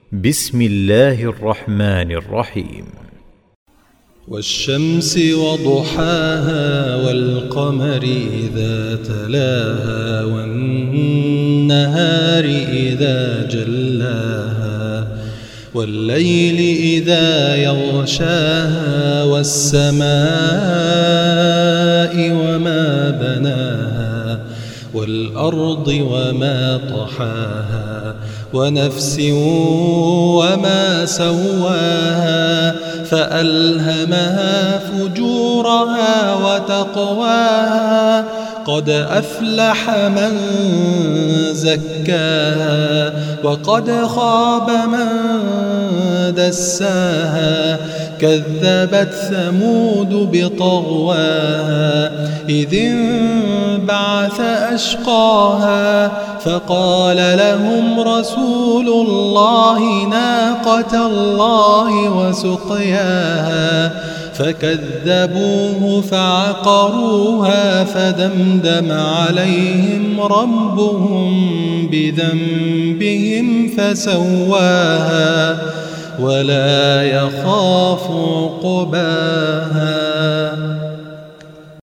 بسم الله الرحمن الرحيم. والشمس وضحاها والقمر إذا تلاها والنهار إذا جلاها والليل إذا يغشاها والسماء وما بناها والأرض وما طحاها ونفس وما سواها فألهمها فجورها وتقواها قد أفلح من زكاها وقد خاب من دساها كذبت ثمود بطغواها إذ انبعث أشقاها فقال لهم رسول الله ناقة الله وسقياها فكذبوه فعقروها فدمدم عليهم ربهم بذنبهم فسواها ولا يخاف عقباها.